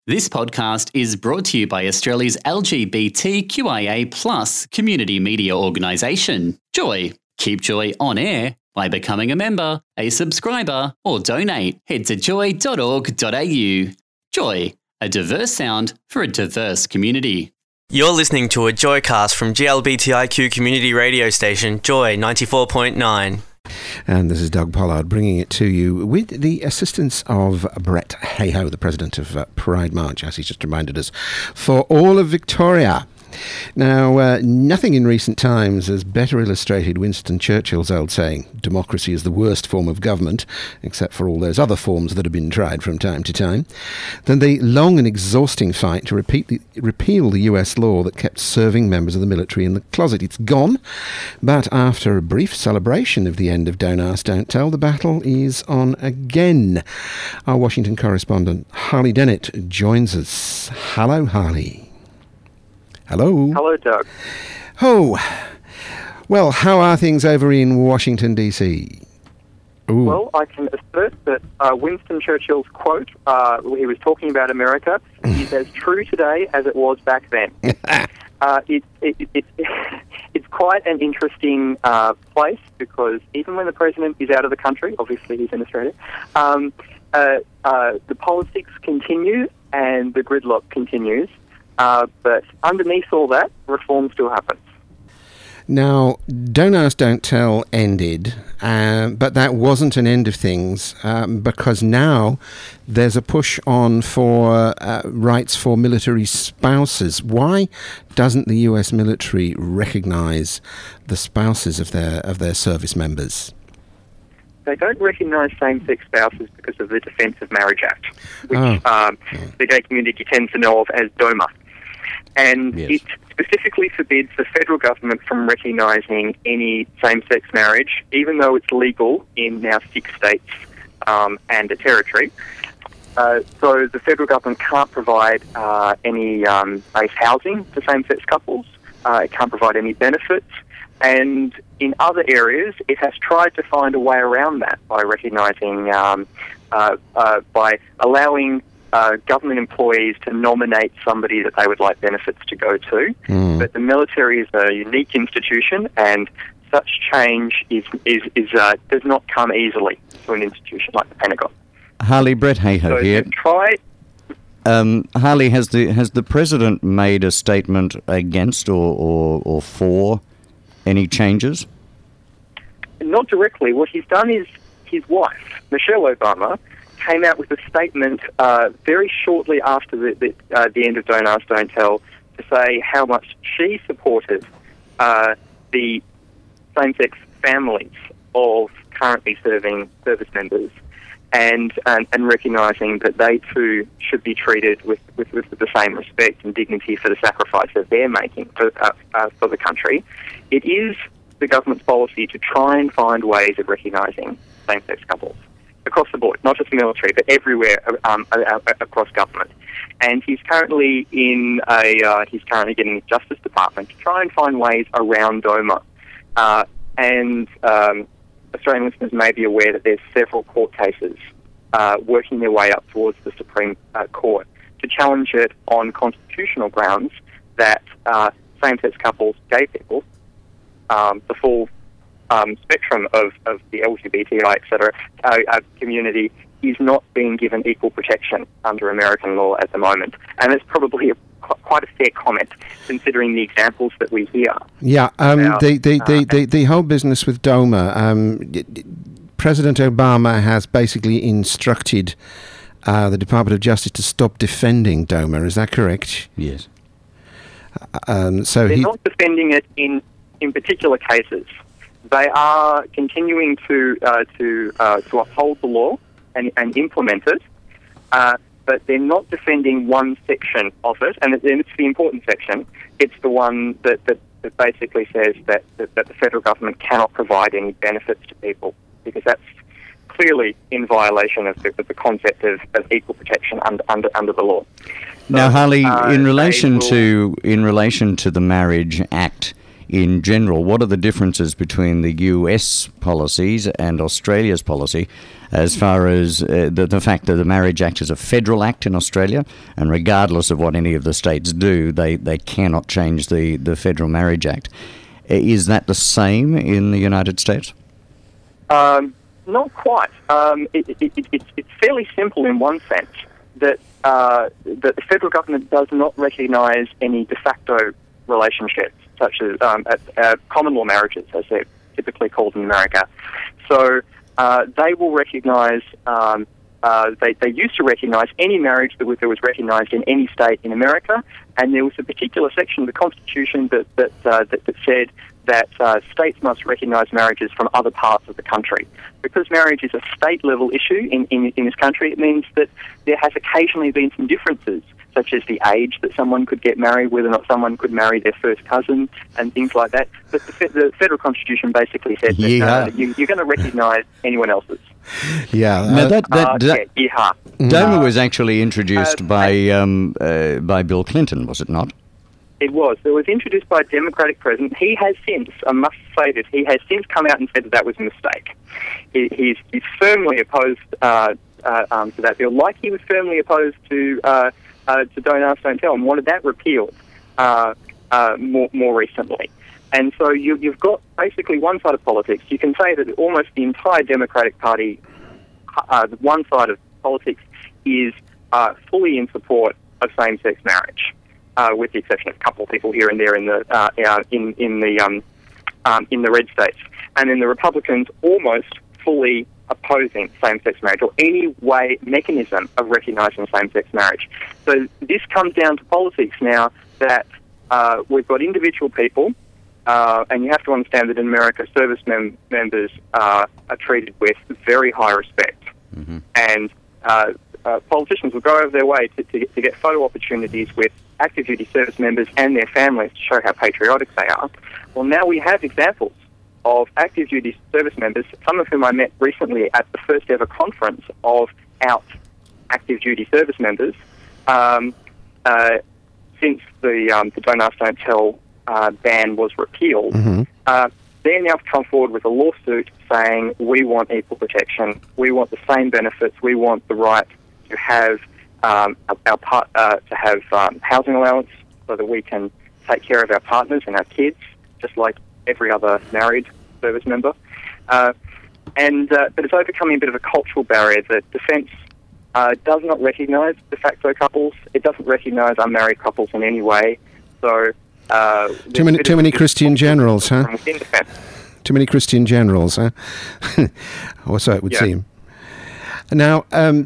This podcast is brought to you by Australia's LGBTQIA+ community media organisation, Joy. Keep Joy on air by becoming a member, a subscriber, or donate. Head to joy.org.au. Joy, a diverse sound for a diverse community. You're listening to a Joycast from GLBTIQ community radio station, Joy 94.9. And this is Doug Pollard bringing it to you with the assistance of Brett Hayhoe, the president of Pride March, as he's just reminded us, for all of Victoria. Now, nothing in recent times has better illustrated Winston Churchill's old saying, democracy is the worst form of government, except for all those other forms that have been tried from time to time, than the long and exhausting fight to repeal the US law that kept serving members of the military in the closet. It's gone, but after a brief celebration of the end of Don't Ask, Don't Tell, the battle is on again. Our Washington correspondent, Harley Dennett, joins us. Hello, Harley. Hello. Hello, Doug. Oh, well, how are things over in Washington, D.C.? Ooh. Well, I can assert that Winston Churchill's quote, he was talking about America, is as true today as it was back then. It's quite an interesting place because even when the president is out of the country, obviously he's in Australia, the politics continue and the gridlock continues. But underneath all that, reform still happens. Now, Don't Ask, Don't Tell ended, but that wasn't an end of things because now there's a push on for rights for military spouses. Why doesn't the US military recognise the spouses of their service members? They don't recognise same-sex spouses because of the Defence of Marriage Act, which the gay community tends to know of as DOMA. And It specifically forbids the federal government from recognising any same-sex marriage, even though it's legal in now 6 states and a territory. So the federal government can't provide any base housing for same-sex couples. It can't provide any benefits. And in other areas, it has tried to find a way around that by recognising, by allowing government employees to nominate somebody that they would like benefits to go to. But the military is a unique institution, and such change does not come easily to an institution like the Pentagon. Harley, Brett Hayhoe here. Harley, has the president made a statement against or for any changes? Not directly. What he's done is his wife, Michelle Obama, came out with a statement very shortly after the end of Don't Ask, Don't Tell to say how much she supported the same-sex families of currently serving service members and recognising that they too should be treated with the same respect and dignity for the sacrifice that they're making for the country. It is the government's policy to try and find ways of recognising same-sex couples across the board, not just the military, but everywhere across government. And he's currently getting the Justice Department to try and find ways around DOMA. Australian listeners may be aware that there's several court cases working their way up towards the Supreme Court to challenge it on constitutional grounds that same-sex couples, gay people, the full spectrum of the LGBTI, etc., community is not being given equal protection under American law at the moment. And it's probably quite a fair comment, considering the examples that we hear. Yeah, the whole business with DOMA, President Obama has basically instructed the Department of Justice to stop defending DOMA. Is that correct? Yes. So they're not defending it in particular cases. They are continuing to uphold the law and implement it, but they're not defending one section of it, and it's the important section. It's the one that basically says that the federal government cannot provide any benefits to people, because that's clearly in violation of the concept of equal protection under the law. Now, Harley, in relation to the Marriage Act, in general. What are the differences between the US policies and Australia's policy as far as the fact that the Marriage Act is a federal act in Australia, and regardless of what any of the states do, they cannot change the Federal Marriage Act? Is that the same in the United States? Not quite. It's fairly simple in one sense, that the federal government does not recognise any de facto relationships, such as common law marriages, as they're typically called in America. So they will recognise, they used to recognise any marriage that was recognised in any state in America, and there was a particular section of the Constitution that said that states must recognise marriages from other parts of the country. Because marriage is a state-level issue in this country, it means that there has occasionally been some differences, such as the age that someone could get married, whether or not someone could marry their first cousin, and things like that. But the federal Constitution basically says that you're going to recognise anyone else's. Yeah. DOMA was actually introduced by Bill Clinton, was it not? It was. It was introduced by a Democratic president. He has since, I must say this, he has since come out and said that was a mistake. He's firmly opposed to that bill, like he was firmly opposed to Don't Ask, Don't Tell, and wanted that repealed more recently. And so you've got basically one side of politics. You can say that almost the entire Democratic Party, one side of politics, is fully in support of same-sex marriage, with the exception of a couple of people here and there in the red states. And then the Republicans almost fully opposing same-sex marriage or any mechanism of recognising same-sex marriage. So this comes down to politics now, that we've got individual people. And you have to understand that in America, service members are treated with very high respect. Mm-hmm. And politicians will go over their way to get photo opportunities with active duty service members and their families to show how patriotic they are. Well, now we have examples of active duty service members, some of whom I met recently at the first ever conference of out active duty service members, since the Don't Ask, Don't Tell ban was repealed. Mm-hmm. They're now come forward with a lawsuit saying we want equal protection, we want the same benefits, we want the right to have housing allowance so that we can take care of our partners and our kids, just like every other married service member. But it's overcoming a bit of a cultural barrier that Defence does not recognise de facto couples. It doesn't recognise unmarried couples in any way. So too many Christian generals, huh? Too many Christian generals, huh? Or so it would seem. Now,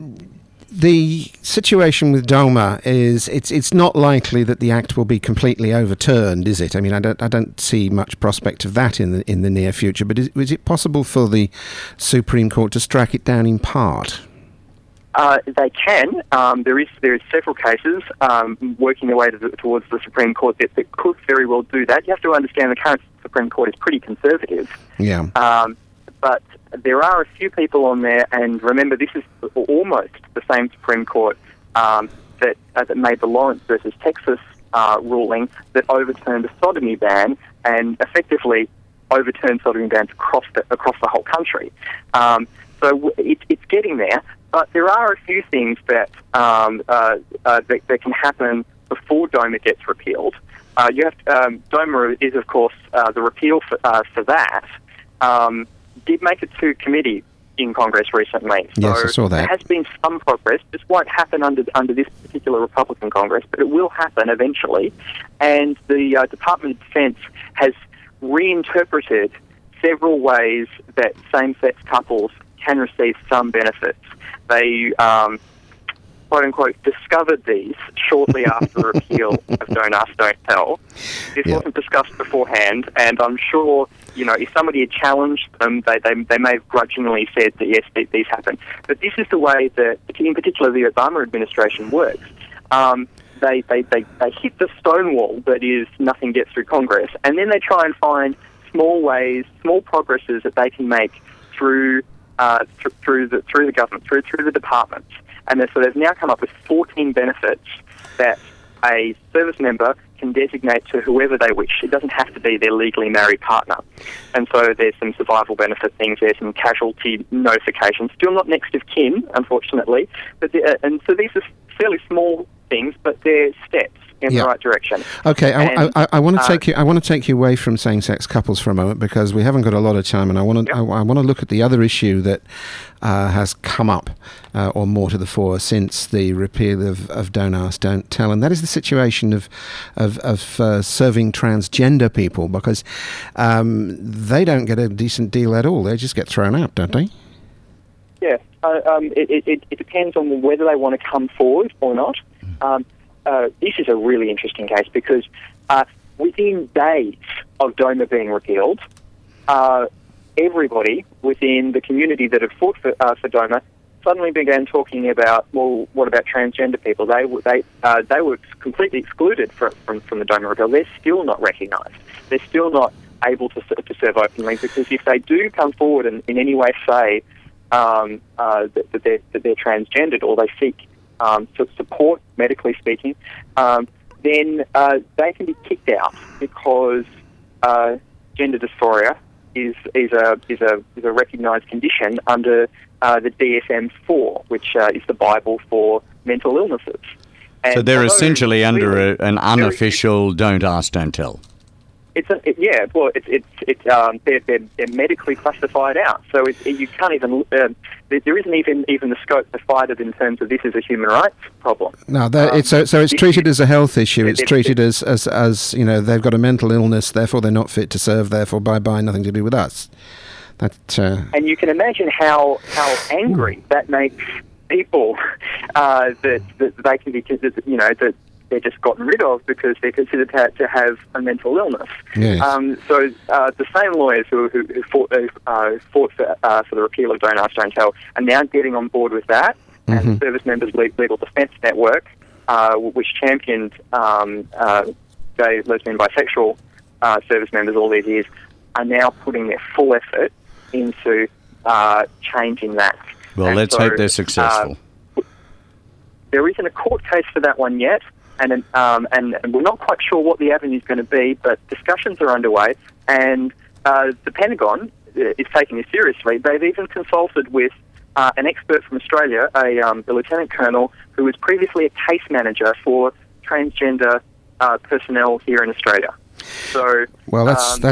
the situation with DOMA is it's not likely that the Act will be completely overturned, is it? I mean, I don't see much prospect of that in the near future. But is it possible for the Supreme Court to strike it down in part? They can. There is several cases working their way towards the Supreme Court that could very well do that. You have to understand the current Supreme Court is pretty conservative. Yeah. But there are a few people on there, and remember, this is almost the same Supreme Court that made the Lawrence versus Texas ruling that overturned the sodomy ban and effectively overturned sodomy bans across the whole country. So it's getting there. But there are a few things that can happen before DOMA gets repealed. DOMA is, of course, the repeal for that did make it to committee in Congress recently. So yes, I saw that. There has been some progress. This won't happen under this particular Republican Congress, but it will happen eventually. And the Department of Defense has reinterpreted several ways that same-sex couples can receive some benefits. They, quote-unquote, discovered these shortly after the repeal of Don't Ask, Don't Tell. This wasn't discussed beforehand, and I'm sure, if somebody had challenged them, they may have grudgingly said that, yes, these happen. But this is the way that, in particular, the Obama administration works. They hit the stonewall that is nothing gets through Congress, and then they try and find small ways, small progresses that they can make through the government, through the departments. And so they've now come up with 14 benefits that a service member can designate to whoever they wish. It doesn't have to be their legally married partner. And so there's some survival benefit things, there's some casualty notifications, still not next of kin, unfortunately. And so these are fairly small things, but they're steps in the right direction. Okay, I want to take you away from same-sex couples for a moment, because we haven't got a lot of time, and I want to look at the other issue that has come up or more to the fore since the repeal of Don't Ask, Don't Tell, and that is the situation of serving transgender people, because they don't get a decent deal at all. They just get thrown out, don't they? Yeah, it depends on whether they want to come forward or not. This is a really interesting case because within days of DOMA being repealed, everybody within the community that had fought for DOMA suddenly began talking about, well, what about transgender people? They were completely excluded from the DOMA repeal. They're still not recognised. They're still not able to serve openly, because if they do come forward and in any way say that they're transgendered or they seek support, medically speaking, then they can be kicked out, because gender dysphoria is a recognised condition under the DSM-4, which is the Bible for mental illnesses. And so they're essentially under an unofficial Don't Ask, Don't Tell. They're medically classified out, so you can't even. There isn't even the scope to fight it in terms of this is a human rights problem. No, it's treated as a health issue. It's treated as they've got a mental illness, therefore they're not fit to serve. Therefore, bye, nothing to do with us. And you can imagine how angry that makes people that they can be considered, that they're just gotten rid of because they're considered to have a mental illness. Yes. So the same lawyers who fought for the repeal of Don't Ask, Don't Tell are now getting on board with that. Mm-hmm. And the Service Members Legal Defence Network, which championed gay, lesbian, bisexual service members all these years, are now putting their full effort into changing that. Well, and let's hope they're successful. There isn't a court case for that one yet, and we're not quite sure what the avenue is going to be, but discussions are underway, and the Pentagon is taking this seriously. They've even consulted with an expert from Australia, a lieutenant colonel, who was previously a case manager for transgender personnel here in Australia. So, well,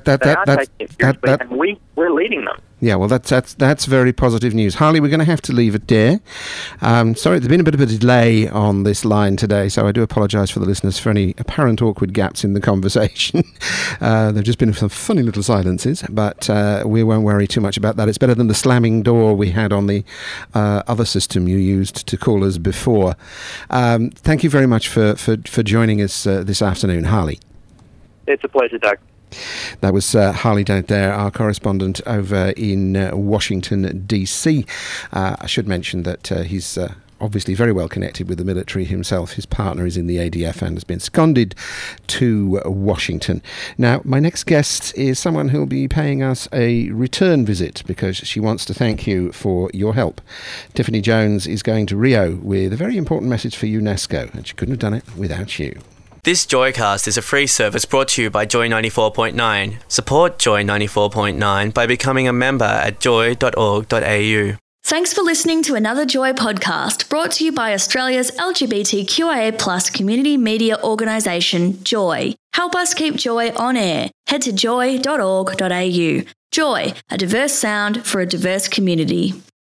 and we're leading them. Yeah, well, that's very positive news. Harley, we're going to have to leave it there. Sorry, there's been a bit of a delay on this line today, so I do apologise for the listeners for any apparent awkward gaps in the conversation. There have just been some funny little silences, but we won't worry too much about that. It's better than the slamming door we had on the other system you used to call us before. Thank you very much for joining us this afternoon, Harley. It's a pleasure, Doug. That was Harley Don't Dare, our correspondent over in Washington, D.C. I should mention that he's obviously very well connected with the military himself. His partner is in the ADF and has been seconded to Washington. Now, my next guest is someone who'll be paying us a return visit because she wants to thank you for your help. Tiffany Jones is going to Rio with a very important message for UNESCO, and she couldn't have done it without you. This Joycast is a free service brought to you by Joy 94.9. Support Joy 94.9 by becoming a member at joy.org.au. Thanks for listening to another Joy podcast brought to you by Australia's LGBTQIA+ community media organisation, Joy. Help us keep Joy on air. Head to joy.org.au. Joy, a diverse sound for a diverse community.